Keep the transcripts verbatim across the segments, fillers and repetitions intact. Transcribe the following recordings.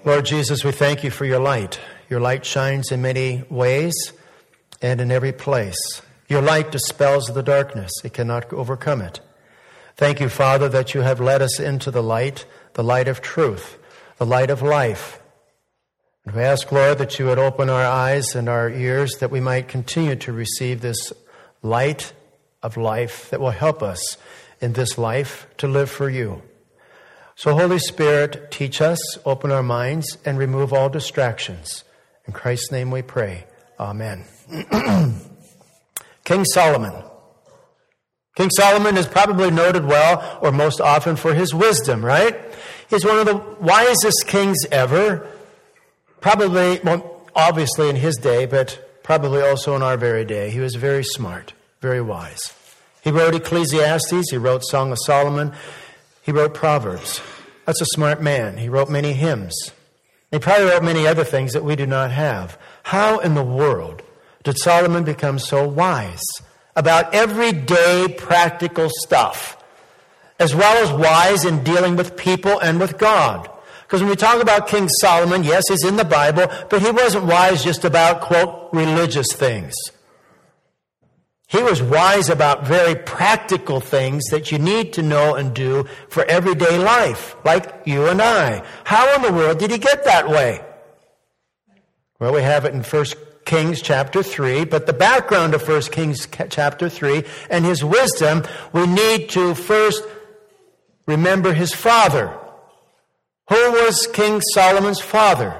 Lord Jesus, we thank you for your light. Your light shines in many ways and in every place. Your light dispels the darkness. It cannot overcome it. Thank you, Father, that you have led us into the light, the light of truth, the light of life. And we ask, Lord, that you would open our eyes and our ears that we might continue to receive this light of life that will help us in this life to live for you. So, Holy Spirit, teach us, open our minds, and remove all distractions. In Christ's name we pray. Amen. King Solomon. King Solomon is probably noted well, or most often, for his wisdom, right? He's one of the wisest kings ever. Probably, well, obviously in his day, but probably also in our very day. He was very smart, very wise. He wrote Ecclesiastes. He wrote Song of Solomon. He wrote Proverbs. That's a smart man. He wrote many hymns. He probably wrote many other things that we do not have. How in the world did Solomon become so wise about everyday practical stuff, as well as wise in dealing with people and with God? Because when we talk about King Solomon, yes, he's in the Bible, but he wasn't wise just about, quote, religious things. He was wise about very practical things that you need to know and do for everyday life, like you and I. How in the world did he get that way? Well, we have it in First Kings chapter three, but the background of First Kings chapter three and his wisdom, we need to first remember his father. Who was King Solomon's father?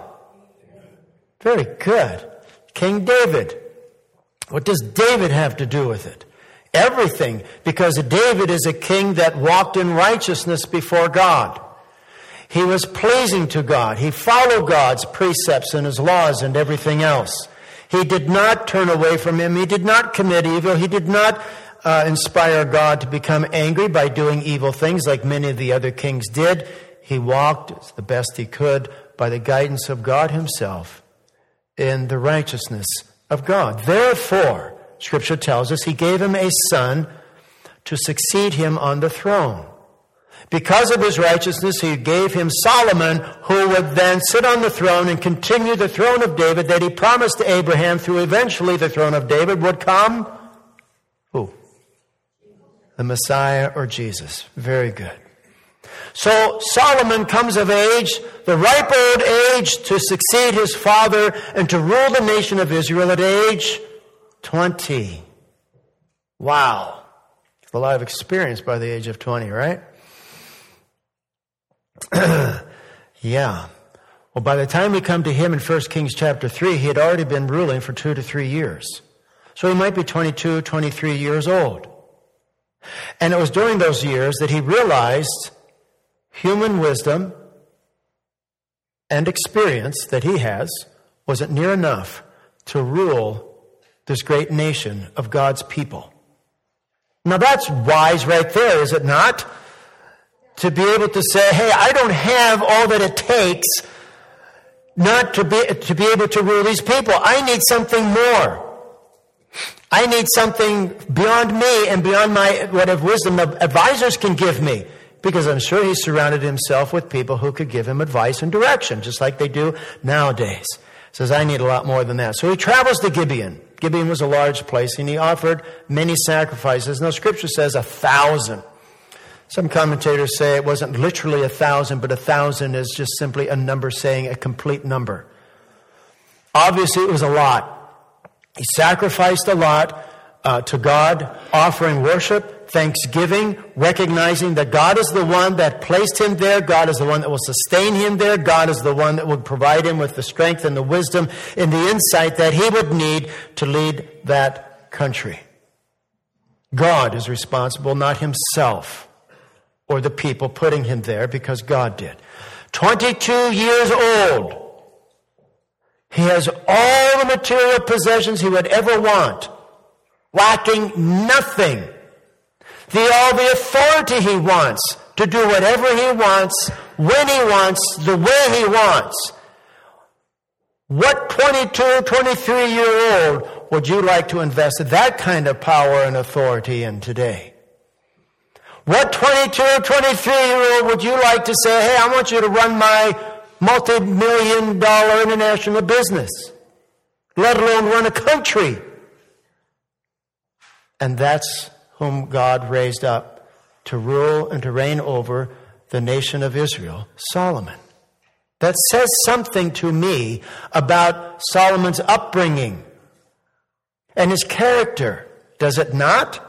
Very good. King David. What does David have to do with it? Everything, because David is a king that walked in righteousness before God. He was pleasing to God. He followed God's precepts and his laws and everything else. He did not turn away from him. He did not commit evil. He did not uh, inspire God to become angry by doing evil things like many of the other kings did. He walked the best he could by the guidance of God himself in the righteousness of God. Therefore, Scripture tells us, he gave him a son to succeed him on the throne. Because of his righteousness, he gave him Solomon, who would then sit on the throne and continue the throne of David that he promised to Abraham through eventually the throne of David would come. Who? The Messiah or Jesus. Very good. So Solomon comes of age, the ripe old age, to succeed his father and to rule the nation of Israel at age twenty. Wow. A lot of experience by the age of twenty, right? Yeah. Well, by the time we come to him in First Kings chapter three, he had already been ruling for two to three years. So he might be twenty-two, twenty-three years old. And it was during those years that he realized human wisdom and experience that he has wasn't near enough to rule this great nation of God's people. Now that's wise right there, is it not? To be able to say, hey, I don't have all that it takes not to be, to be able to rule these people. I need something more. I need something beyond me and beyond my whatever wisdom the advisors can give me. Because I'm sure he surrounded himself with people who could give him advice and direction, just like they do nowadays. He says, I need a lot more than that. So he travels to Gibeon. Gibeon was a large place, and he offered many sacrifices. Now, Scripture says a thousand. Some commentators say it wasn't literally a thousand, but a thousand is just simply a number saying a complete number. Obviously, it was a lot. He sacrificed a lot uh, to God, offering worship, thanksgiving, recognizing that God is the one that placed him there. God is the one that will sustain him there. God is the one that would provide him with the strength and the wisdom and the insight that he would need to lead that country. God is responsible, not himself or the people putting him there, because God did. twenty-two years old. He has all the material possessions he would ever want, lacking nothing. The, all the authority he wants to do whatever he wants, when he wants, the way he wants. What twenty-two, twenty-three-year-old would you like to invest that kind of power and authority in today? What twenty-two, twenty-three-year-old would you like to say, hey, I want you to run my multi-million dollar international business, let alone run a country. And that's whom God raised up to rule and to reign over the nation of Israel, Solomon. That says something to me about Solomon's upbringing and his character, does it not?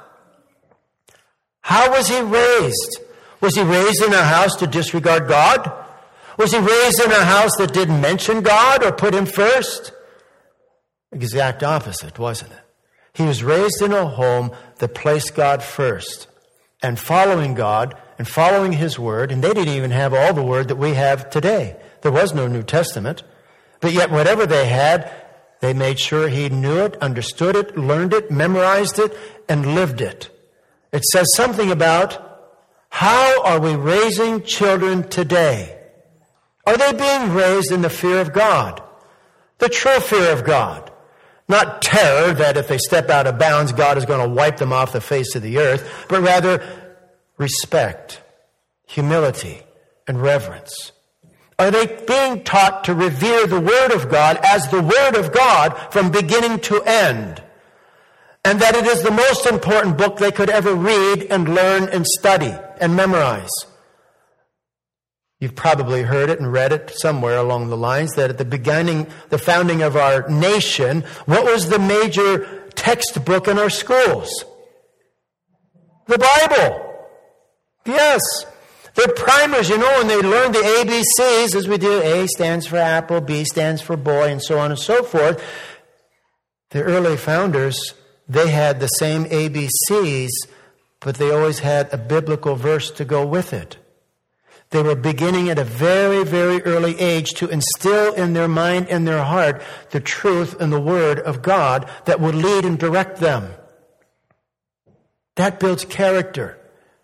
How was he raised? Was he raised in a house to disregard God? Was he raised in a house that didn't mention God or put him first? Exact opposite, wasn't it? He was raised in a home that placed God first and following God and following his word. And they didn't even have all the word that we have today. There was no New Testament. But yet whatever they had, they made sure he knew it, understood it, learned it, memorized it, and lived it. It says something about how are we raising children today? Are they being raised in the fear of God? The true fear of God. Not terror that if they step out of bounds, God is going to wipe them off the face of the earth, but rather respect, humility, and reverence. Are they being taught to revere the Word of God as the Word of God from beginning to end? And that it is the most important book they could ever read and learn and study and memorize. You've probably heard it and read it somewhere along the lines that at the beginning, the founding of our nation, what was the major textbook in our schools? The Bible. Yes. They're primers, you know, and they learn the A B Cs as we do. A stands for apple, B stands for boy, and so on and so forth. The early founders, they had the same A B Cs, but they always had a biblical verse to go with it. They were beginning at a very, very early age to instill in their mind and their heart the truth and the Word of God that would lead and direct them. That builds character.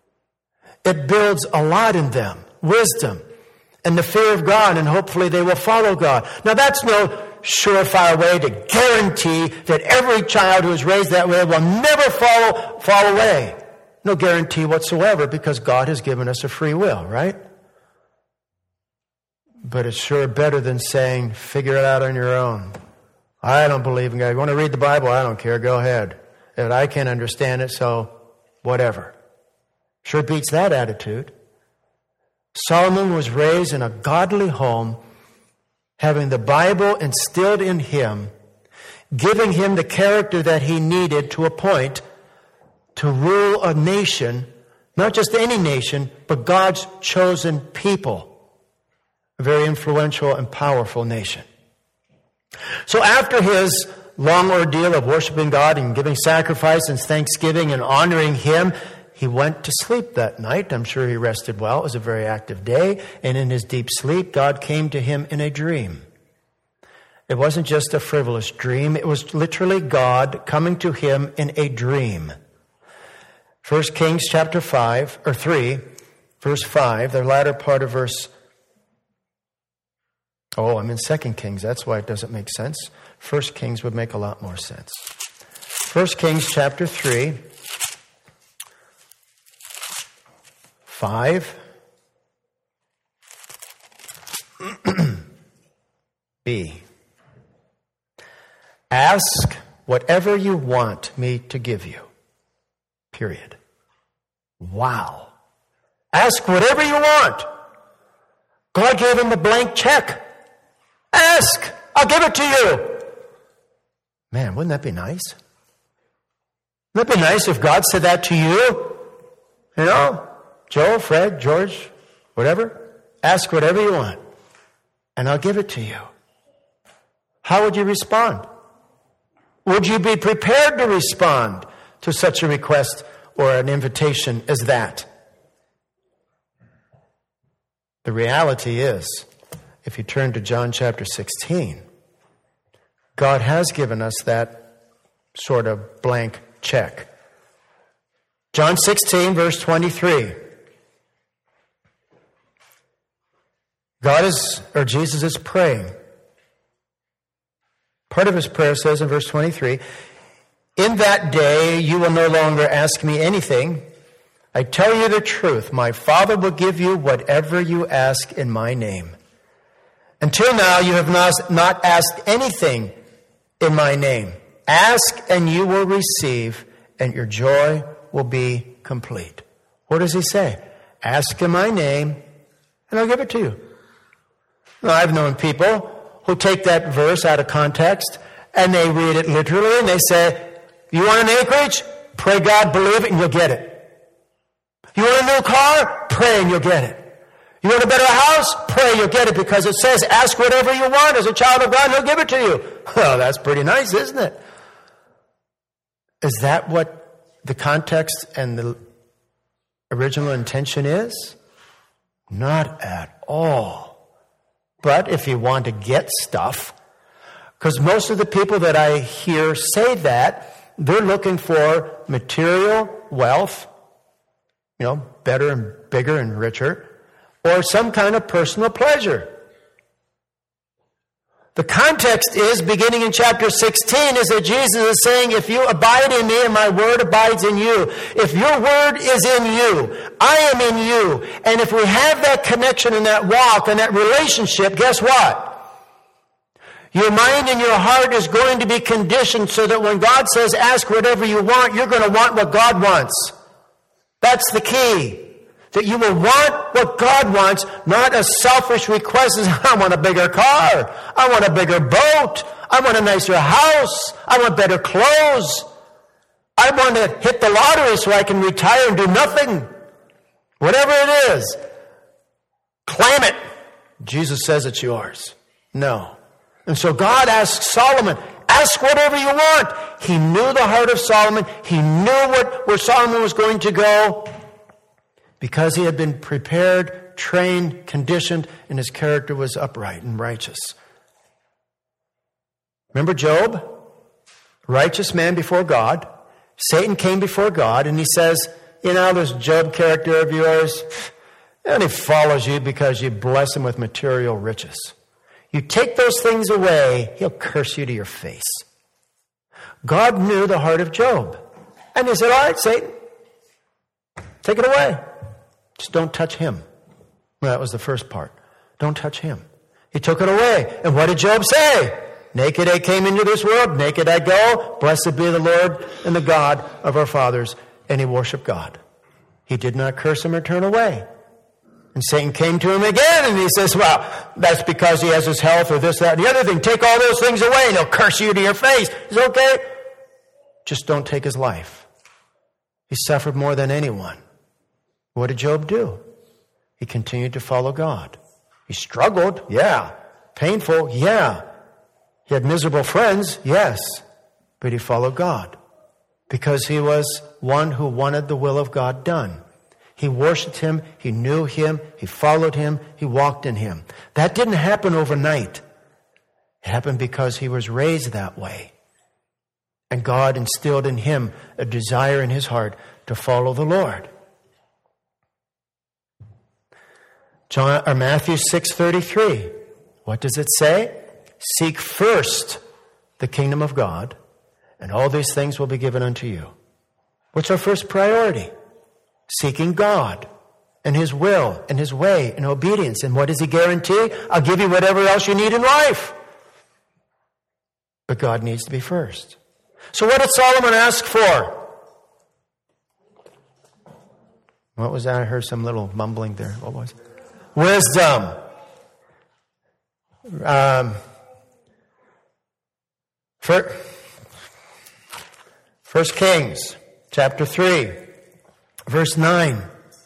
It builds a lot in them. Wisdom and the fear of God, and hopefully they will follow God. Now that's no surefire way to guarantee that every child who is raised that way will never fall, fall away. No guarantee whatsoever, because God has given us a free will, right? But it's sure better than saying, figure it out on your own. I don't believe in God. You want to read the Bible? I don't care. Go ahead. And I can't understand it, so whatever. Sure beats that attitude. Solomon was raised in a godly home, having the Bible instilled in him, giving him the character that he needed to a point to rule a nation, not just any nation, but God's chosen people. A very influential and powerful nation. So after his long ordeal of worshiping God and giving sacrifice and thanksgiving and honoring him, he went to sleep that night. I'm sure he rested well. It was a very active day. And in his deep sleep, God came to him in a dream. It wasn't just a frivolous dream. It was literally God coming to him in a dream. First Kings chapter five, or three, verse five, the latter part of verse Oh, I'm in Second Kings. That's why it doesn't make sense. First Kings would make a lot more sense. First Kings chapter three, five. B. Ask whatever you want me to give you. Period. Wow. Ask whatever you want. God gave him a blank check. Ask. I'll give it to you. Man, wouldn't that be nice? Wouldn't it be nice if God said that to you? You know, Joe, Fred, George, whatever. Ask whatever you want, and I'll give it to you. How would you respond? Would you be prepared to respond to such a request or an invitation as that? The reality is, if you turn to John chapter sixteen, God has given us that sort of blank check. John sixteen, verse twenty-three. God is, or Jesus is praying. Part of his prayer says in verse twenty-three, "In that day you will no longer ask me anything. I tell you the truth, my Father will give you whatever you ask in my name. Until now you have not, not asked anything in my name. Ask and you will receive, and your joy will be complete. What does he say? Ask in my name, and I'll give it to you. Now, I've known people who take that verse out of context, and they read it literally, and they say, you want an acreage? Pray God, believe it, and you'll get it. You want a new car? Pray and you'll get it. You want a better house? Pray you'll get it, because it says, ask whatever you want as a child of God, he'll give it to you. Oh, that's pretty nice, isn't it? Is that what the context and the original intention is? Not at all. But if you want to get stuff, because most of the people that I hear say that, they're looking for material wealth, you know, better and bigger and richer, or some kind of personal pleasure. The context is, beginning in chapter sixteen, is that Jesus is saying, if you abide in me and my word abides in you, if your word is in you, I am in you, and if we have that connection and that walk and that relationship, guess what? Your mind and your heart is going to be conditioned so that when God says, ask whatever you want, you're going to want what God wants. That's the key. That you will want what God wants, not a selfish request as, I want a bigger car, I want a bigger boat, I want a nicer house, I want better clothes, I want to hit the lottery so I can retire and do nothing. Whatever it is, claim it. Jesus says it's yours. No. And so God asks Solomon, ask whatever you want. He knew the heart of Solomon. He knew what, where Solomon was going to go, because he had been prepared, trained, conditioned, and his character was upright and righteous. Remember Job? Righteous man before God. Satan came before God, and he says, you know, this Job character of yours, and he follows you because you bless him with material riches. You take those things away, he'll curse you to your face. God knew the heart of Job. And he said, all right, Satan, take it away. Just don't touch him. Well, that was the first part. Don't touch him. He took it away. And what did Job say? Naked I came into this world, naked I go. Blessed be the Lord and the God of our fathers. And he worshiped God. He did not curse him or turn away. And Satan came to him again, and he says, well, that's because he has his health or this, that, and the other thing. Take all those things away, and he'll curse you to your face. He says, okay, just don't take his life. He suffered more than anyone. What did Job do? He continued to follow God. He struggled, yeah. Painful, yeah. He had miserable friends, yes. But he followed God because he was one who wanted the will of God done. He worshiped him, he knew him, he followed him, he walked in him. That didn't happen overnight. It happened because he was raised that way. And God instilled in him a desire in his heart to follow the Lord. John, or Matthew six thirty-three. What does it say? Seek first the kingdom of God, and all these things will be given unto you. What's our first priority? Seeking God and his will and his way and obedience. And what does he guarantee? I'll give you whatever else you need in life. But God needs to be first. So what did Solomon ask for? What was that? I heard some little mumbling there. What was it? Wisdom. Um, First Kings chapter three. Verse nine.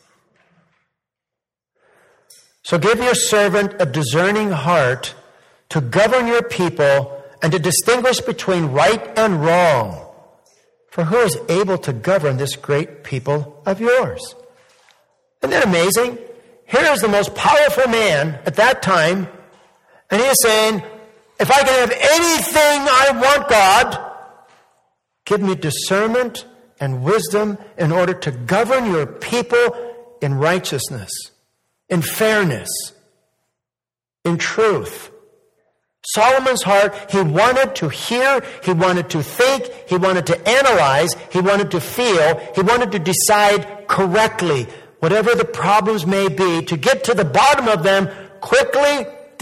So give your servant a discerning heart to govern your people and to distinguish between right and wrong. For who is able to govern this great people of yours? Isn't that amazing? Here is the most powerful man at that time, and he is saying, if I can have anything I want, God, give me discernment and wisdom in order to govern your people in righteousness, in fairness, in truth. Solomon's heart, he wanted to hear, he wanted to think, he wanted to analyze, he wanted to feel, he wanted to decide correctly, whatever the problems may be, to get to the bottom of them quickly,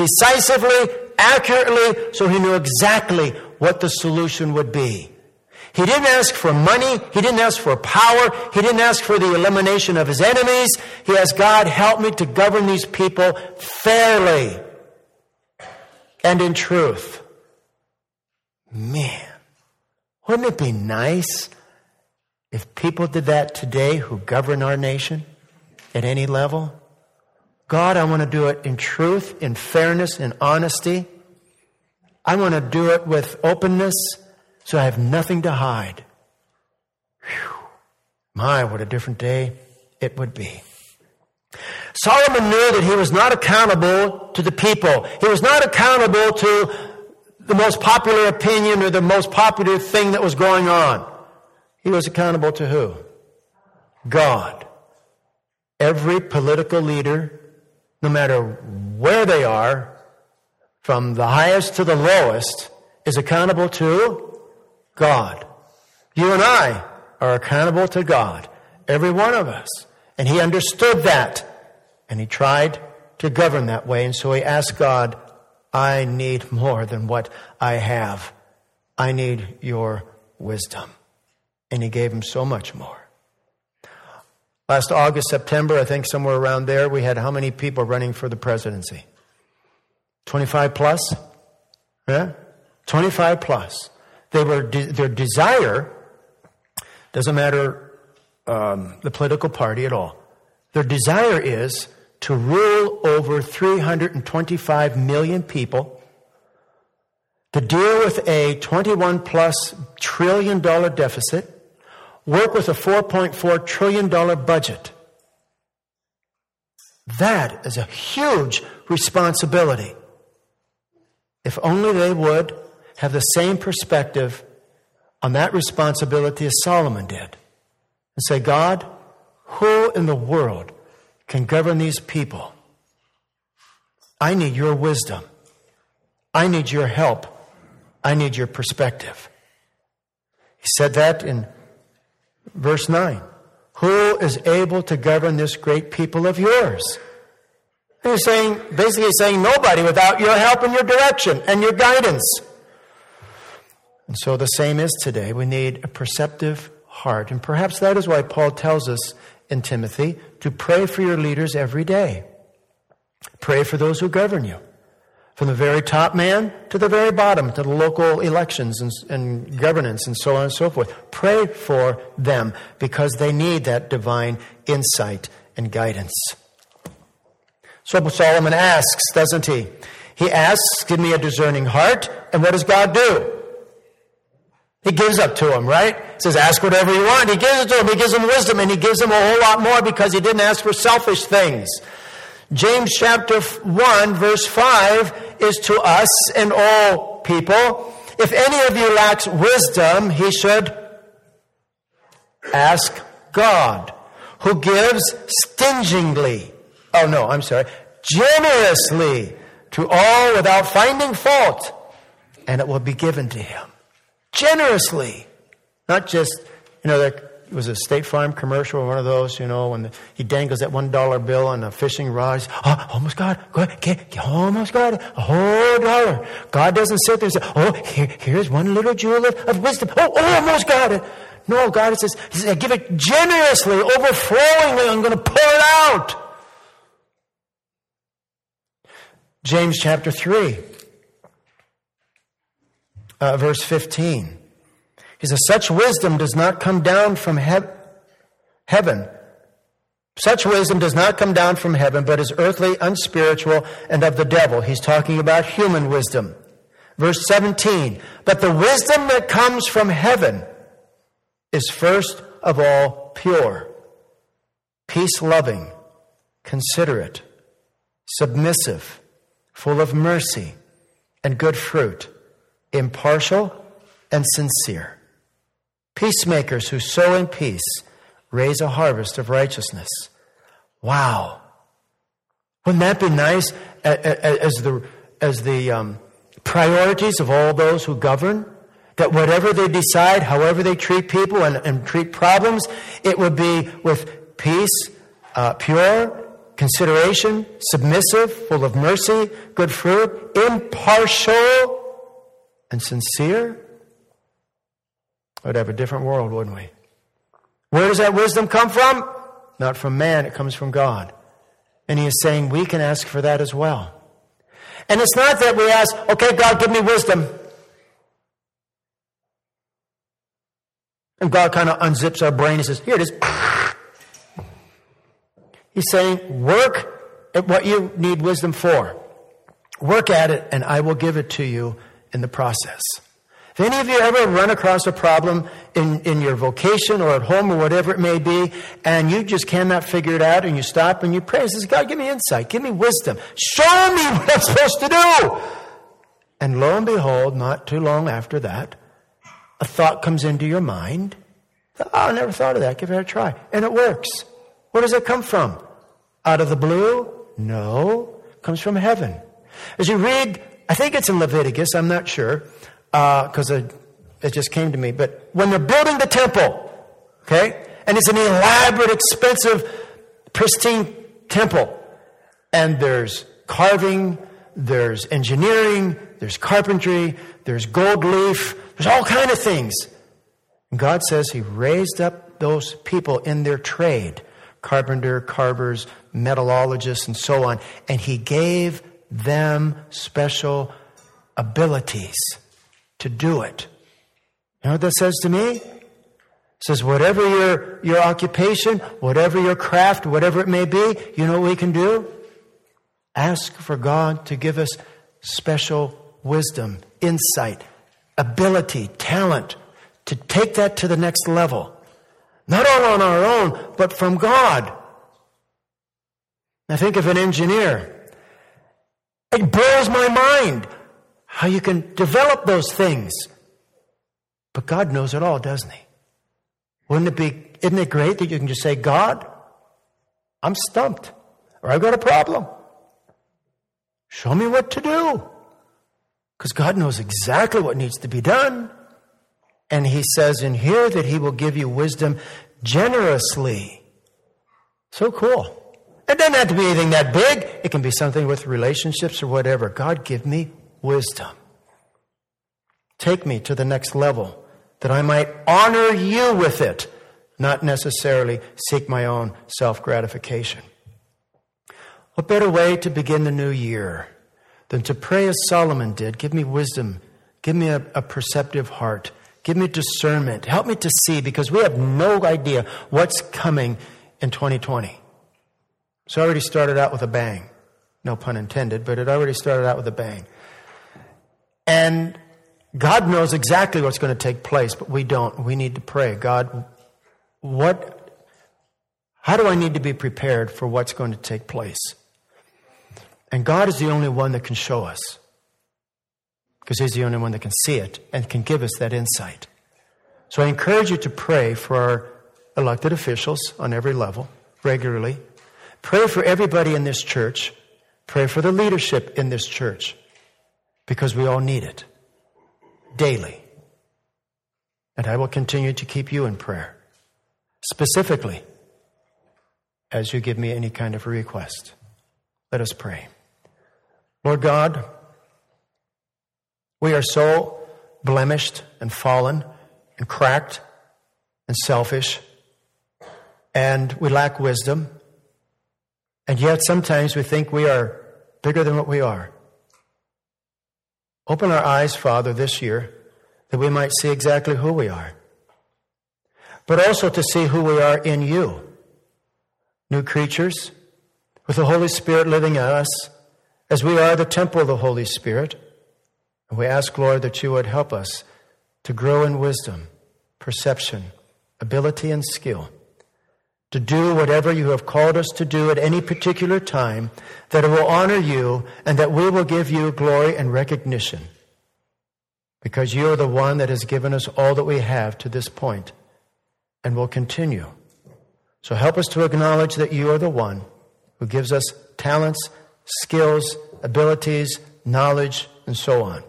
decisively, accurately, so he knew exactly what the solution would be. He didn't ask for money. He didn't ask for power. He didn't ask for the elimination of his enemies. He asked, God, help me to govern these people fairly and in truth. Man, wouldn't it be nice if people did that today who govern our nation at any level? God, I want to do it in truth, in fairness, in honesty. I want to do it with openness, so I have nothing to hide. Whew. My, what a different day it would be. Solomon knew that he was not accountable to the people. He was not accountable to the most popular opinion or the most popular thing that was going on. He was accountable to who? God. Every political leader, no matter where they are, from the highest to the lowest, is accountable to God. You and I are accountable to God. Every one of us. And he understood that. And he tried to govern that way. And so he asked God, I need more than what I have. I need your wisdom. And he gave him so much more. Last August, September, I think somewhere around there, we had how many people running for the presidency? twenty-five plus? Yeah? twenty-five plus. They were de- their desire, doesn't matter um, the political party at all. Their desire is to rule over three hundred twenty-five million people, to deal with a twenty-one plus trillion dollar deficit, work with a four point four trillion dollar budget. That is a huge responsibility. If only they would have the same perspective on that responsibility as Solomon did. And say, God, who in the world can govern these people? I need your wisdom. I need your help. I need your perspective. He said that in verse nine. Who is able to govern this great people of yours? And he's saying, basically saying, nobody without your help and your direction and your guidance. And so the same is today. We need a perceptive heart. And perhaps that is why Paul tells us in Timothy to pray for your leaders every day. Pray for those who govern you. From the very top man to the very bottom, to the local elections and, and governance and so on and so forth. Pray for them because they need that divine insight and guidance. So Solomon asks, doesn't he? He asks, give me a discerning heart. And what does God do? He gives up to him, right? He says, ask whatever you want. He gives it to him. He gives him wisdom, and he gives him a whole lot more because he didn't ask for selfish things. James chapter one, verse five is to us and all people. If any of you lacks wisdom, he should ask God, who gives stingingly. Oh, no, I'm sorry. Generously to all without finding fault, and it will be given to him. Generously. Not just, you know, there was a State Farm commercial, one of those, you know, when the, he dangles that one dollar bill on a fishing rod. Oh, almost got it. Go ahead. Okay, almost got it. A whole dollar. God doesn't sit there and say, oh, here, here's one little jewel of, of wisdom. Oh, almost got it. No, God says, he says, give it generously, overflowingly. I'm going to pour it out. James chapter three, uh, verse fifteen. He says, such wisdom does not come down from he- heaven. Such wisdom does not come down from heaven, but is earthly, unspiritual, and of the devil. He's talking about human wisdom. Verse seventeen. But the wisdom that comes from heaven is first of all pure, peace-loving, considerate, submissive, full of mercy and good fruit, impartial and sincere. Peacemakers who sow in peace raise a harvest of righteousness. Wow. Wouldn't that be nice as the, as the um, priorities of all those who govern? That whatever they decide, however they treat people and, and treat problems, it would be with peace, uh, pure, consideration, submissive, full of mercy, good fruit, impartial, and sincere, we'd have a different world, wouldn't we? Where does that wisdom come from? Not from man, it comes from God. And he is saying we can ask for that as well. And it's not that we ask, okay, God, give me wisdom. And God kind of unzips our brain and says, here it is. He's saying, work at what you need wisdom for. Work at it, and I will give it to you in the process. If any of you ever run across a problem in, in your vocation or at home or whatever it may be, and you just cannot figure it out, and you stop and you pray and say, God, give me insight, give me wisdom. Show me what I'm supposed to do. And lo and behold, not too long after that, a thought comes into your mind. Oh, I never thought of that. Give it a try. And it works. Where does it come from? Out of the blue? No. It comes from heaven. As you read, I think it's in Leviticus, I'm not sure, because uh, it just came to me. But when they're building the temple, okay, and it's an elaborate, expensive, pristine temple, and there's carving, there's engineering, there's carpentry, there's gold leaf, there's all kinds of things. And God says he raised up those people in their trade, carpenter, carvers, metallurgists, and so on, and he gave them special abilities to do it. You know what that says to me? It says whatever your, your occupation, whatever your craft, whatever it may be, you know what we can do? Ask for God to give us special wisdom, insight, ability, talent, to take that to the next level. Not all on our own, but from God. I think of an engineer. It blows my mind how you can develop those things. But God knows it all, doesn't he? Wouldn't it be, isn't it great that you can just say, God, I'm stumped, or I've got a problem. Show me what to do. Because God knows exactly what needs to be done. And he says in here that he will give you wisdom generously. So cool. It doesn't have to be anything that big. It can be something with relationships or whatever. God, give me wisdom. Take me to the next level that I might honor you with it, not necessarily seek my own self-gratification. What better way to begin the new year than to pray as Solomon did? Give me wisdom. Give me a, a perceptive heart. Give me discernment. Help me to see, because we have no idea what's coming in twenty twenty. It's already started out with a bang. No pun intended, but it already started out with a bang. And God knows exactly what's going to take place, but we don't. We need to pray. God, what, how do I need to be prepared for what's going to take place? And God is the only one that can show us, because he's the only one that can see it and can give us that insight. So I encourage you to pray for our elected officials on every level regularly. Pray for everybody in this church. Pray for the leadership in this church, because we all need it daily. And I will continue to keep you in prayer, specifically as you give me any kind of request. Let us pray. Lord God, we are so blemished and fallen and cracked and selfish, and we lack wisdom. And yet sometimes we think we are bigger than what we are. Open our eyes, Father, this year, that we might see exactly who we are, but also to see who we are in you. New creatures with the Holy Spirit living in us, as we are the temple of the Holy Spirit. And we ask, Lord, that you would help us to grow in wisdom, perception, ability, and skill, to do whatever you have called us to do at any particular time, that it will honor you and that we will give you glory and recognition, because you are the one that has given us all that we have to this point and will continue. So help us to acknowledge that you are the one who gives us talents, skills, abilities, knowledge, and so on.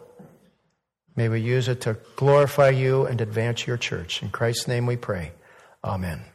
May we use it to glorify you and advance your church. In Christ's name we pray. Amen.